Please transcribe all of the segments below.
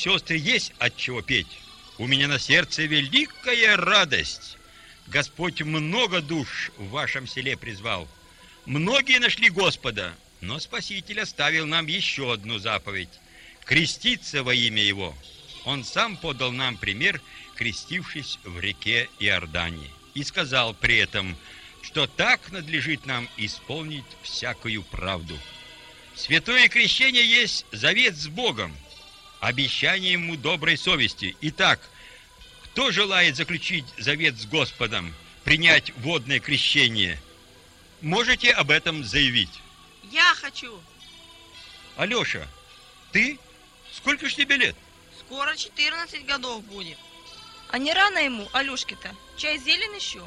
Сестры, есть от чего петь. У меня на сердце великая радость. Господь много душ в вашем селе призвал. Многие нашли Господа, но Спаситель оставил нам еще одну заповедь – креститься во имя Его. Он сам подал нам пример, крестившись в реке Иордане, и сказал при этом, что так надлежит нам исполнить всякую правду. Святое крещение есть завет с Богом, обещание Ему доброй совести. Итак, кто желает заключить завет с Господом, принять водное крещение, можете об этом заявить. Я хочу. Алеша, ты? Сколько ж тебе лет? Скоро 14 годов будет. А не рано ему, Алешке-то? Чай зелен еще?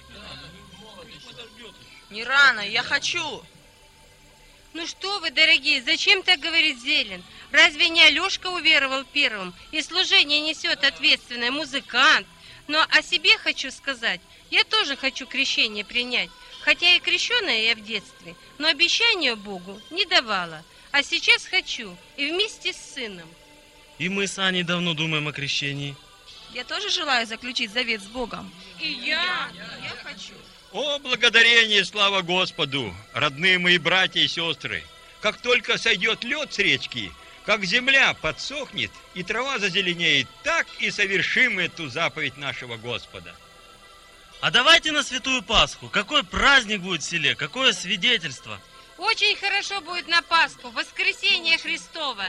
Не рано, я хочу. Ну что вы, дорогие, зачем так говорить зелен? Разве не Алешка уверовал первым и служение несет ответственный музыкант? Но о себе хочу сказать, я тоже хочу крещение принять. Хотя и крещеная я в детстве, но обещания Богу не давала. А сейчас хочу, и вместе с сыном. И мы с Аней давно думаем о крещении. Я тоже желаю заключить завет с Богом. И я хочу. О, благодарение, слава Господу, родные мои братья и сестры! Как только сойдет лед с речки, как земля подсохнет и трава зазеленеет, так и совершим эту заповедь нашего Господа. А давайте на Святую Пасху. Какой праздник будет в селе, какое свидетельство. очень хорошо будет на Пасху, воскресенье Христово.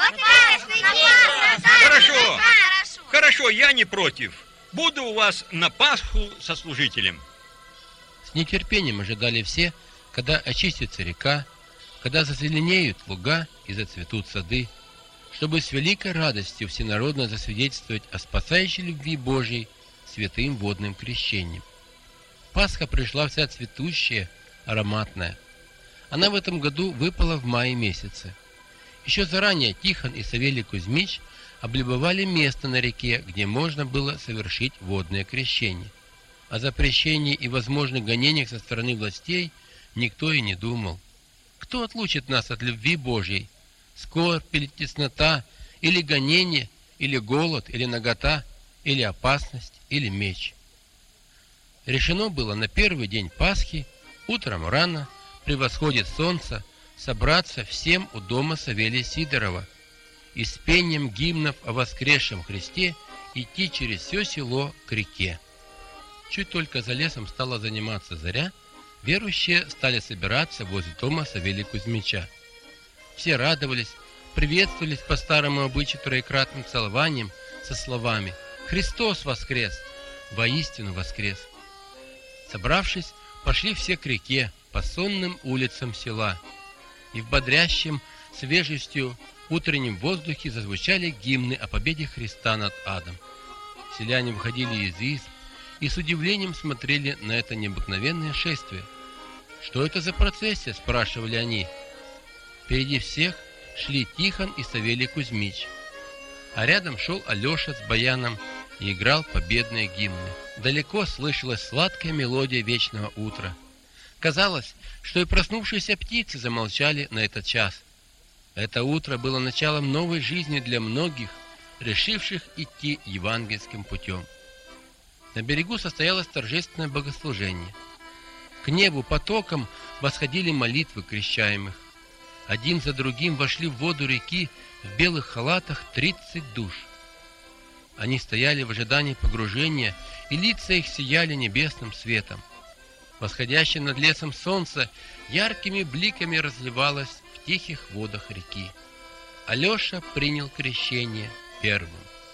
Хорошо, хорошо, я не против. Буду у вас на Пасху со служителем. С нетерпением ожидали все, когда очистится река, когда зазеленеют луга и зацветут сады, чтобы с великой радостью всенародно засвидетельствовать о спасающей любви Божьей святым водным крещением. Пасха пришла вся цветущая, ароматная. Она в этом году выпала в мае месяце. Еще заранее Тихон и Савелий Кузьмич облюбовали место на реке, где можно было совершить водное крещение. О запрещении и возможных гонениях со стороны властей никто и не думал. Кто отлучит нас от любви Божьей? Скорбь или теснота, или гонение, или голод, или нагота, или опасность, или меч. Решено было на первый день Пасхи, утром рано, при восходе солнца, собраться всем у дома Савелия Сидорова и с пением гимнов о воскресшем Христе идти через все село к реке. Чуть только за лесом стала заниматься заря, верующие стали собираться возле дома Савелия Кузьмича. Все радовались, приветствовались по старому обычаю троекратным целованием со словами «Христос воскрес! Воистину воскрес!». Собравшись, пошли все к реке, по сонным улицам села, и в бодрящем свежестью утреннем воздухе зазвучали гимны о победе Христа над адом. Селяне выходили из изб и с удивлением смотрели на это необыкновенное шествие. «Что это за процессия?» – спрашивали они. Впереди всех шли Тихон и Савелий Кузьмич, а рядом шел Алеша с баяном и играл победные гимны. Далеко слышалась сладкая мелодия вечного утра. Казалось, что и проснувшиеся птицы замолчали на этот час. Это утро было началом новой жизни для многих, решивших идти евангельским путем. На берегу состоялось торжественное богослужение. К небу потоком восходили молитвы крещаемых. Один за другим вошли в воду реки в белых халатах 30 душ. Они стояли в ожидании погружения, и лица их сияли небесным светом. Восходящее над лесом солнце яркими бликами разливалось в тихих водах реки. Алеша принял крещение первым.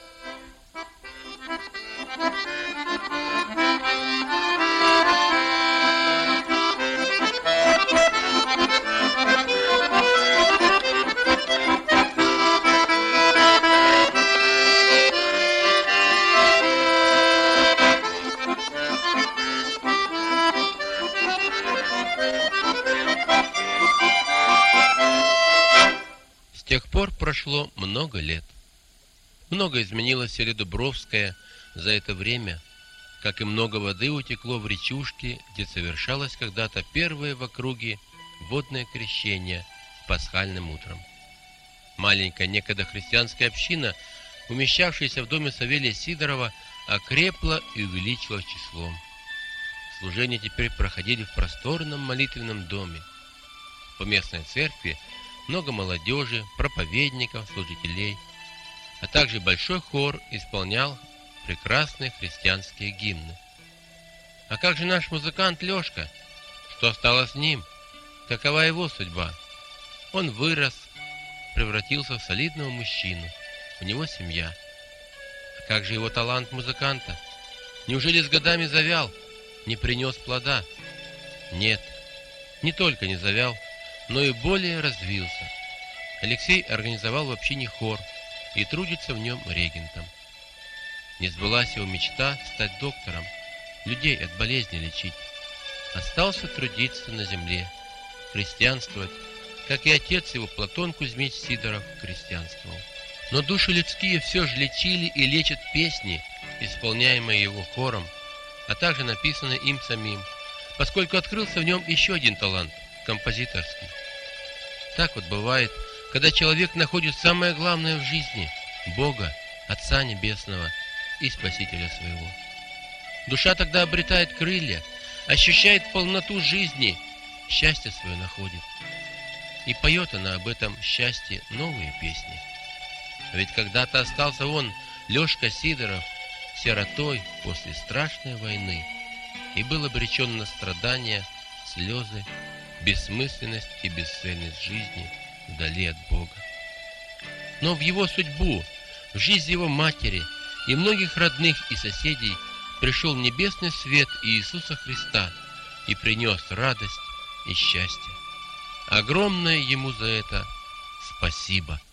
С тех пор прошло много лет. Много изменилось в селе Дубровское за это время, как и много воды утекло в речушке, где совершалось когда-то первое в округе водное крещение пасхальным утром. Маленькая некогда христианская община умещавшееся в доме Савелия Сидорова, окрепло и увеличилось числом. Служения теперь проходили в просторном молитвенном доме. По местной церкви много молодежи, проповедников, служителей, а также большой хор исполнял прекрасные христианские гимны. А как же наш музыкант Лёшка? Что стало с ним? Какова его судьба? Он вырос, превратился в солидного мужчину. У него семья. А как же его талант музыканта? Неужели с годами завял, не принес плода? Нет, не только не завял, но и более развился. Алексей организовал в общине хор и трудится в нем регентом. Не сбылась его мечта стать доктором, людей от болезни лечить. Остался трудиться на земле, христианствовать, как и отец его Платон Кузьмич Сидоров христианствовал. Но души людские все же лечили и лечат песни, исполняемые его хором, а также написанные им самим, поскольку открылся в нем еще один талант – композиторский. Так вот бывает, когда человек находит самое главное в жизни – Бога, Отца Небесного и Спасителя своего. Душа тогда обретает крылья, ощущает полноту жизни, счастье свое находит. И поет она об этом счастье новые песни. А ведь когда-то остался он, Лёшка Сидоров, сиротой после страшной войны и был обречен на страдания, слезы, бессмысленность и бесцельность жизни вдали от Бога. Но в его судьбу, в жизнь его матери и многих родных и соседей пришел небесный свет Иисуса Христа и принес радость и счастье. Огромное ему за это спасибо.